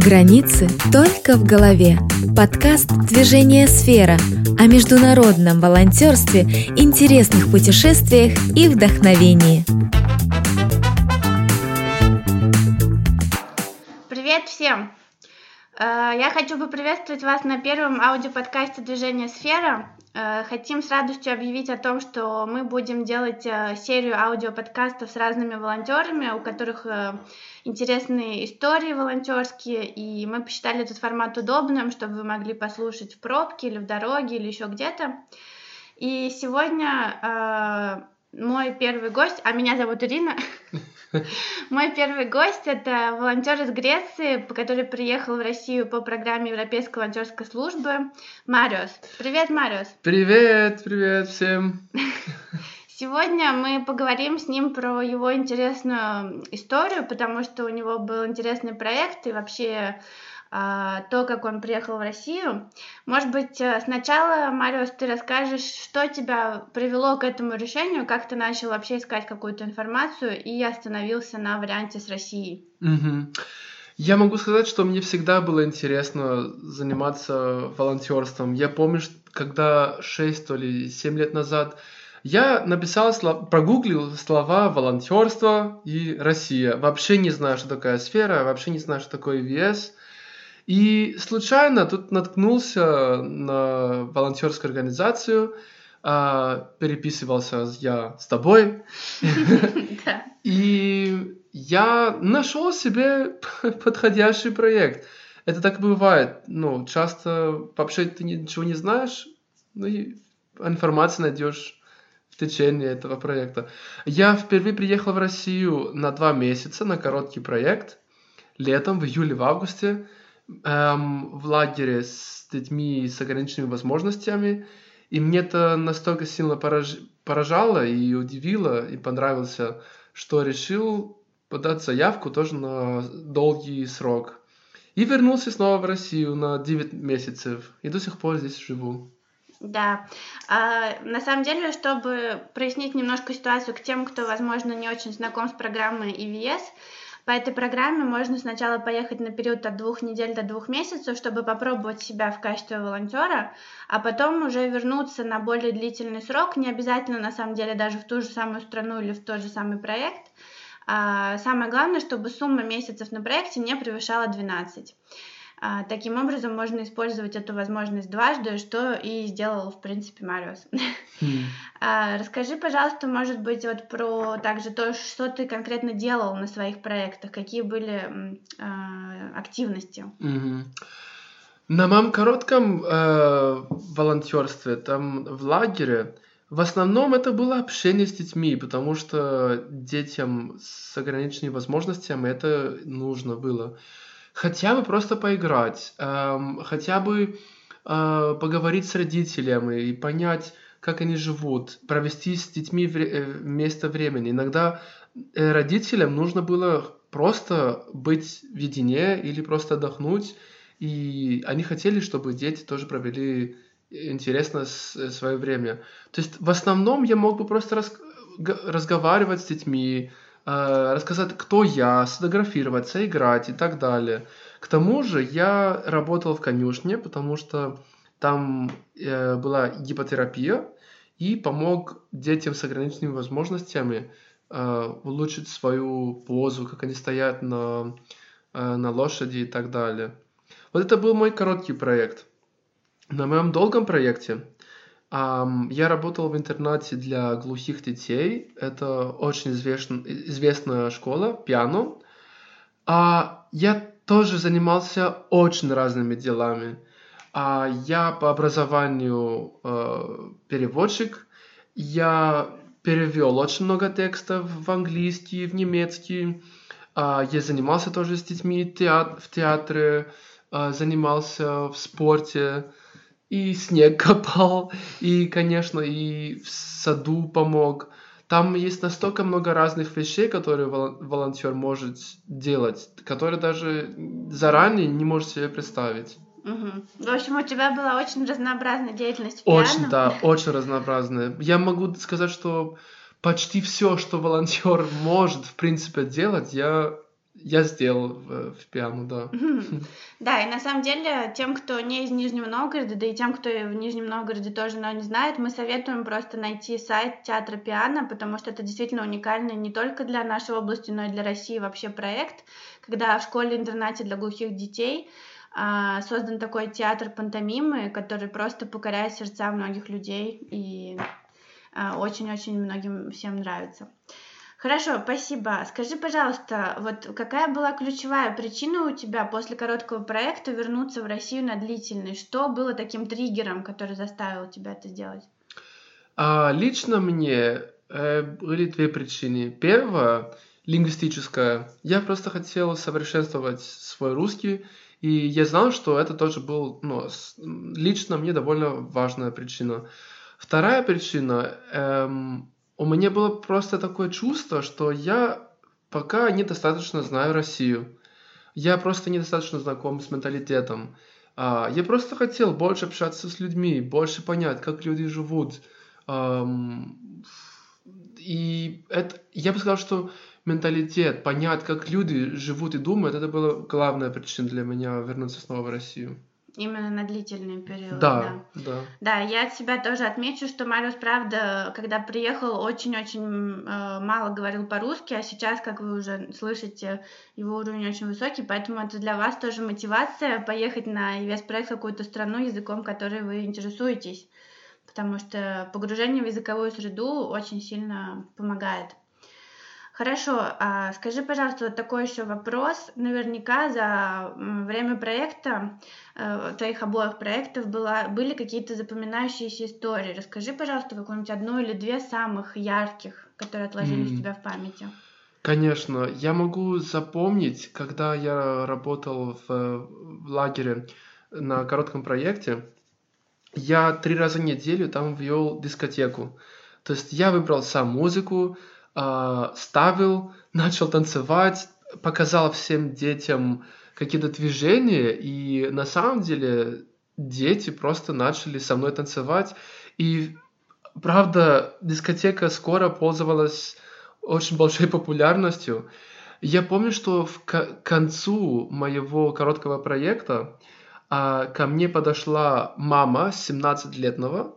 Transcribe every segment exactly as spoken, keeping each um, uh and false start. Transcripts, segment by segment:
Границы только в голове. Подкаст «Движение Сфера» о международном волонтерстве, интересных путешествиях и вдохновении. Привет всем! Я хочу поприветствовать вас на первом аудиоподкасте «Движение Сфера». Хотим с радостью объявить о том, что мы будем делать серию аудиоподкастов с разными волонтерами, у которых интересные истории волонтерские, и мы посчитали этот формат удобным, чтобы вы могли послушать в пробке или в дороге или еще где-то. И сегодня мой первый гость, а меня зовут Ирина, мой первый гость — это волонтер из Греции, который приехал в Россию по программе Европейской волонтерской службы, Мариос. Привет, Мариос. Привет, привет всем. Сегодня мы поговорим с ним про его интересную историю, потому что у него был интересный проект и вообще то, как он приехал в Россию. Может быть, сначала, Мариос, ты расскажешь, что тебя привело к этому решению, как ты начал вообще искать какую-то информацию и остановился на варианте с Россией. Угу. Я могу сказать, что мне всегда было интересно заниматься волонтерством. Я помню, когда шесть или семь лет назад я написал, прогуглил слова волонтерство и Россия. Вообще не знаю, что такое сфера, вообще не знаю, что такое ви эс. И случайно тут наткнулся на волонтерскую организацию, переписывался я с тобой, и я нашел себе подходящий проект. Это так бывает. Ну, часто вообще ты ничего не знаешь, ну и информацию найдешь в течение этого проекта. Я впервые приехал в Россию на два месяца на короткий проект, летом, в июле, в августе, эм, в лагере с детьми с ограниченными возможностями. И мне это настолько сильно пораж... поражало и удивило, и понравился, что решил подать заявку тоже на долгий срок. И вернулся снова в Россию на девять месяцев. И до сих пор здесь живу. Да, а, на самом деле, чтобы прояснить немножко ситуацию к тем, кто, возможно, не очень знаком с программой и ви эс, по этой программе можно сначала поехать на период от двух недель до двух месяцев, чтобы попробовать себя в качестве волонтера, а потом уже вернуться на более длительный срок, не обязательно, на самом деле, даже в ту же самую страну или в тот же самый проект. А самое главное, чтобы сумма месяцев на проекте не превышала двенадцать. А, таким образом, можно использовать эту возможность дважды, что и сделал, в принципе, Мариос. Mm. А, расскажи, пожалуйста, может быть, вот про также то, что ты конкретно делал на своих проектах, какие были а, активности. Mm-hmm. На моем коротком э, волонтерстве, там в лагере, в основном это было общение с детьми, потому что детям с ограниченными возможностями это нужно было. Хотя бы просто поиграть, эм, хотя бы э, поговорить с родителями и понять, как они живут, провести с детьми вре- вместе времени. Иногда э, родителям нужно было просто быть в едине или просто отдохнуть, и они хотели, чтобы дети тоже провели интересно с, свое время. То есть в основном я мог бы просто рас- разговаривать с детьми, рассказать, кто я, сфотографироваться, играть и так далее. К тому же я работал в конюшне, потому что там э, была гипотерапия и помог детям с ограниченными возможностями э, улучшить свою позу, как они стоят на, э, на лошади и так далее. Вот это был мой короткий проект. На моем долгом проекте Um, я работал в интернате для глухих детей. Это очень известн, известная школа, пиано. А я тоже занимался очень разными делами. А я по образованию э, переводчик. Я перевел очень много текстов в английский, в немецкий. А я занимался тоже с детьми теат- в театре, э, занимался в спорте. И снег копал, и, конечно, и в саду помог. Там есть настолько много разных вещей, которые волонтер может делать, которые даже заранее не может себе представить. Угу. В общем, у тебя была очень разнообразная деятельность в пиано. Очень, да, очень разнообразная. Я могу сказать, что почти все, что волонтер может, в принципе, делать, я я сделал в, в пиано, да. Да, и на самом деле тем, кто не из Нижнего Новгорода, да и тем, кто в Нижнем Новгороде тоже, но не знает, мы советуем просто найти сайт Театра Пиано, потому что это действительно уникальный не только для нашей области, но и для России вообще проект, когда в школе-интернате для глухих детей а, создан такой театр пантомимы, который просто покоряет сердца многих людей и а, очень-очень многим всем нравится. Хорошо, спасибо. Скажи, пожалуйста, вот какая была ключевая причина у тебя после короткого проекта вернуться в Россию на длительный? Что было таким триггером, который заставил тебя это сделать? А, лично мне э, были две причины. Первая — лингвистическая. Я просто хотел совершенствовать свой русский, и я знал, что это тоже был, ну, с- лично мне довольно важная причина. Вторая причина, эм, у меня было просто такое чувство, что я пока недостаточно знаю Россию. Я просто недостаточно знаком с менталитетом. А, я просто хотел больше общаться с людьми, больше понять, как люди живут. Ам, и это, я бы сказал, что менталитет, понять, как люди живут и думают, это была главная причина для меня вернуться снова в Россию. Именно на длительный период, Да, да. да. Да, я от себя тоже отмечу, что Мариус, правда, когда приехал, очень-очень э, мало говорил по-русски, а сейчас, как вы уже слышите, его уровень очень высокий, поэтому это для вас тоже мотивация поехать на и ви эс-проект в какую-то страну, языком которой вы интересуетесь, потому что погружение в языковую среду очень сильно помогает. Хорошо, а скажи, пожалуйста, вот такой еще вопрос. Наверняка за м, время проекта, э, твоих обоих проектов была, были какие-то запоминающиеся истории. Расскажи, пожалуйста, какую-нибудь одну или две самых ярких, которые отложились у М, тебя в памяти. Конечно, я могу запомнить, когда я работал в, в лагере на коротком проекте, я три раза в неделю там вел дискотеку. То есть я выбрал сам музыку, а, ставил, начал танцевать, показал всем детям какие-то движения, и на самом деле дети просто начали со мной танцевать. И правда, дискотека скоро пользовалась очень большой популярностью. Я помню, что в к концу моего короткого проекта а, ко мне подошла мама семнадцатилетнего,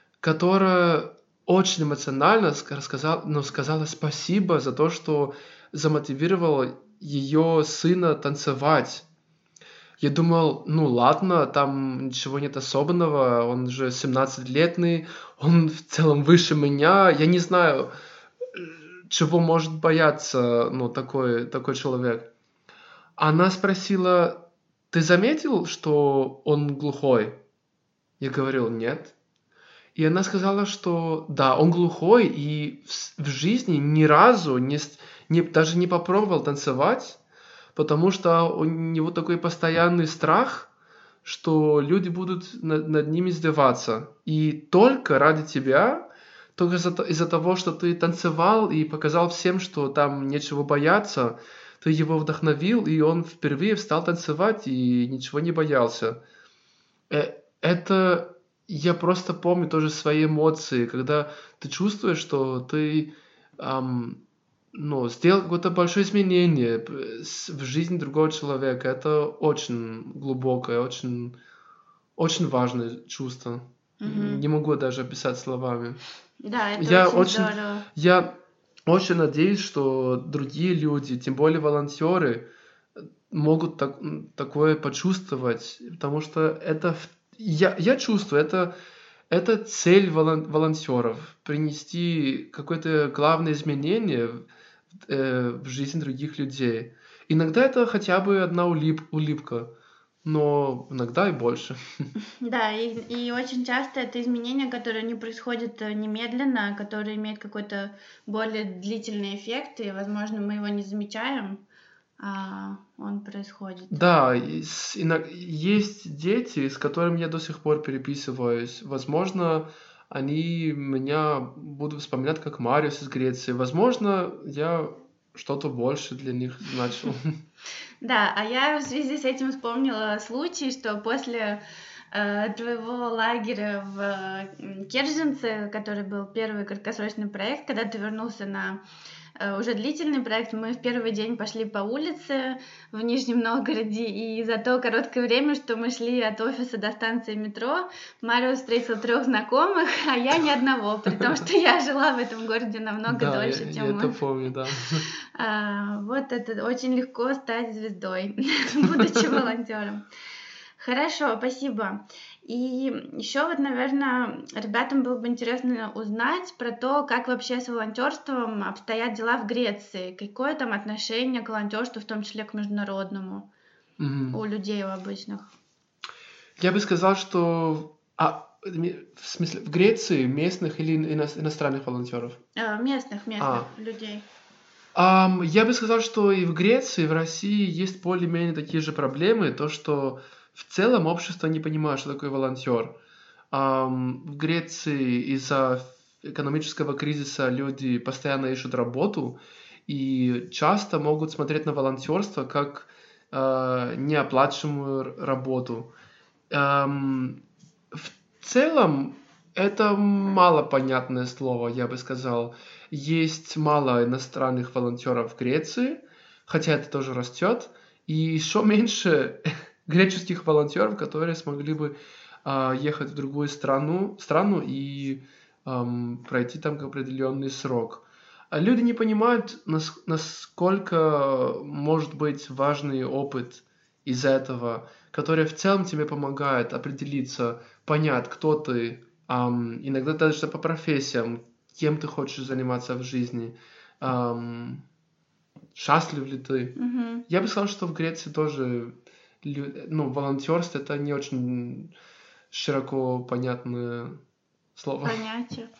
которая очень эмоционально ска- рассказала, ну, сказала спасибо за то, что замотивировал ее сына танцевать. Я думал, ну ладно, там ничего нет особенного, он же семнадцатилетний, он в целом выше меня, я не знаю, э, чего может бояться, ну, такой, такой человек. Она спросила, ты заметил, что он глухой? Я говорил, нет. И она сказала, что да, он глухой и в, с- в жизни ни разу не, с- не- даже не попробовал танцевать, потому что у него такой постоянный страх, что люди будут над, над ним издеваться. И только ради тебя, только из-за, то- из-за того, что ты танцевал и показал всем, что там нечего бояться, ты его вдохновил, и он впервые стал танцевать и ничего не боялся. Э, Это я просто помню тоже свои эмоции, когда ты чувствуешь, что ты ам, ну, сделал какое-то большое изменение п- с- в жизни другого человека. Это очень глубокое, очень, очень важное чувство. Мгм. Не могу даже описать словами. Да, это Я очень очень, здорово. я очень надеюсь, что другие люди, тем более волонтеры, могут так- м, такое почувствовать, потому что это в- я, я чувствую, это, это цель волон- волонтеров, принести какое-то главное изменение в, э, в жизнь других людей. Иногда это хотя бы одна улип- улыбка, но иногда и больше. Да, и, и очень часто это изменения, которые не происходят э, немедленно, а которые имеют какой-то более длительный эффект, и, возможно, мы его не замечаем, а он происходит. Да, и с- ино- есть дети, с которыми я до сих пор переписываюсь. Возможно, они меня будут вспоминать как Мариус из Греции. Возможно, я что-то больше для них значил. Да, а я в связи с этим вспомнила случай, что после э, твоего лагеря в э, м, Керженце, который был первый краткосрочный проект, когда ты вернулся на уже длительный проект. Мы в первый день пошли по улице в Нижнем Новгороде, и за то короткое время, что мы шли от офиса до станции метро, Марио встретил трех знакомых, а я ни одного, при том, что я жила в этом городе намного Да, дольше, я, чем я он. это помню, да. А, вот это очень легко стать звездой, будучи волонтером. Хорошо, спасибо. И еще вот, наверное, ребятам было бы интересно узнать про то, как вообще с волонтерством обстоят дела в Греции. Какое там отношение к волонтерству, в том числе к международному, Мгм. у людей, у обычных? Я бы сказал, что а, ми- в смысле в Греции местных или ино- иностранных волонтеров? Э, Местных, местных А, людей. ам, я бы сказал, что и в Греции, и в России есть более-менее такие же проблемы, то, что в целом общество не понимает, что такое волонтер. Ам, в Греции из-за экономического кризиса люди постоянно ищут работу и часто могут смотреть на волонтерство как э, неоплачиваемую р- работу. Ам, в целом это малопонятное слово, я бы сказал. Есть мало иностранных волонтеров в Греции, хотя это тоже растет, и еще меньше греческих волонтеров, которые смогли бы а, ехать в другую страну, страну и ам, пройти там определенный срок. А люди не понимают, нас- насколько может быть важный опыт из этого, который в целом тебе помогает определиться, понять, кто ты, ам, иногда даже по профессиям, кем ты хочешь заниматься в жизни, ам, счастлив ли ты. Мгм. Я бы сказал, что в Греции тоже лю- ну, волонтерство это не очень широко понятное слово. Понятие.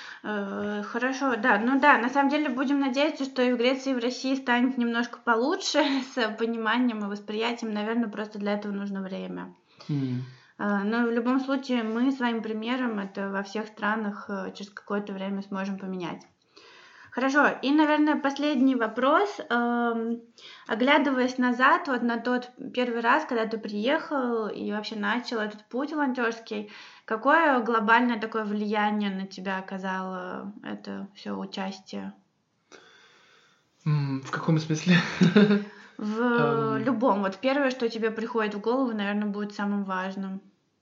Э, Хорошо, да, ну да, на самом деле будем надеяться, что и в Греции, и в России станет немножко получше с пониманием и восприятием. Наверное, просто для этого нужно время. М. А, Но в любом случае мы своим примером это во всех странах э, через какое-то время сможем поменять. Хорошо, и, наверное, последний вопрос. Эм, Оглядываясь назад, вот на тот первый раз, когда ты приехал и вообще начал этот путь волонтерский, какое глобальное такое влияние на тебя оказало это все участие? М, В каком смысле? В Ам, любом, вот первое, что тебе приходит в голову, наверное, будет самым важным.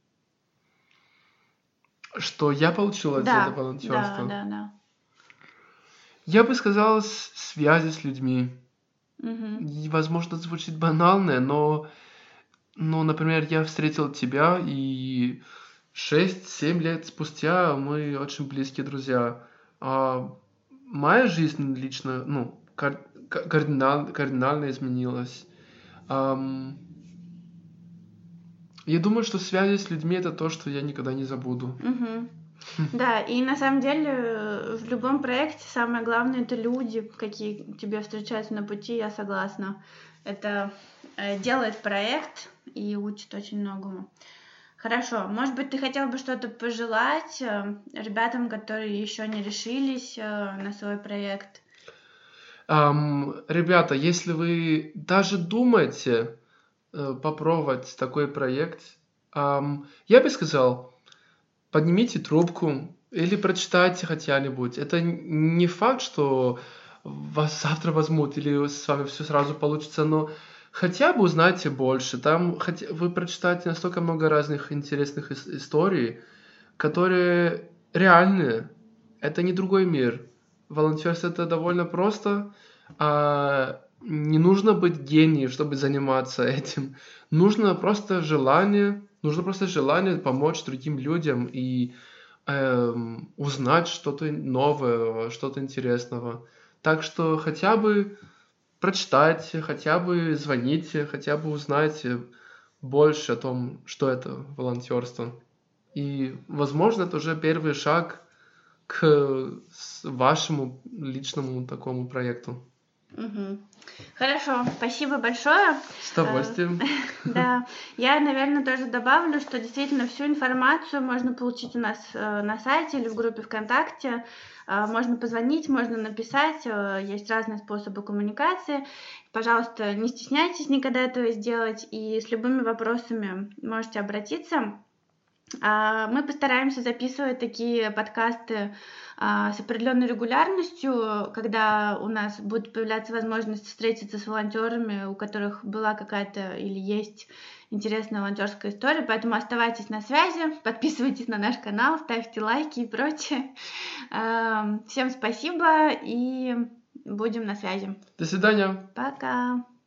Что я получил от этого Да, да, волонтерства? да, да. Я бы сказал, с- связи с людьми. Мгм. И, возможно, звучит банально, но, но, например, я встретил тебя, и шесть-семь лет спустя мы очень близкие друзья. А моя жизнь лично, ну, кар- ка- кардинал- кардинально изменилась. Ам, я думаю, что связи с людьми это то, что я никогда не забуду. Мгм. Да, и на самом деле э, в любом проекте самое главное это люди, какие тебе встречаются на пути, я согласна. Это э, делает проект и учит очень многому. Хорошо, может быть, ты хотел бы что-то пожелать э, ребятам, которые еще не решились э, на свой проект? Ам, ребята, если вы даже думаете э, попробовать такой проект, ам, я бы сказал, поднимите трубку или прочитайте хотя-нибудь. Это н- не факт, что вас завтра возьмут или с вами все сразу получится, но хотя бы узнайте больше. Там хотя, вы прочитаете настолько много разных интересных ис- историй, которые реальные. Это не другой мир. Волонтерство это довольно просто. А, не нужно быть гением, чтобы заниматься этим. Нужно просто желание, нужно просто желание помочь другим людям и эм, узнать что-то новое, что-то интересного. Так что хотя бы прочитайте, хотя бы звоните, хотя бы узнайте больше о том, что это волонтерство. И, возможно, это уже первый шаг к с- вашему личному такому проекту. Мгм. Хорошо, спасибо большое. С Э, удовольствием. Да, я, наверное, тоже добавлю, что действительно всю информацию можно получить у нас э, на сайте или в группе ВКонтакте. Э, Можно позвонить, можно написать, э, есть разные способы коммуникации. Пожалуйста, не стесняйтесь никогда этого сделать, и с любыми вопросами можете обратиться. Мы постараемся записывать такие подкасты с определенной регулярностью, когда у нас будет появляться возможность встретиться с волонтерами, у которых была какая-то или есть интересная волонтерская история. Поэтому оставайтесь на связи, подписывайтесь на наш канал, ставьте лайки и прочее. Всем спасибо и будем на связи. До свидания. Пока.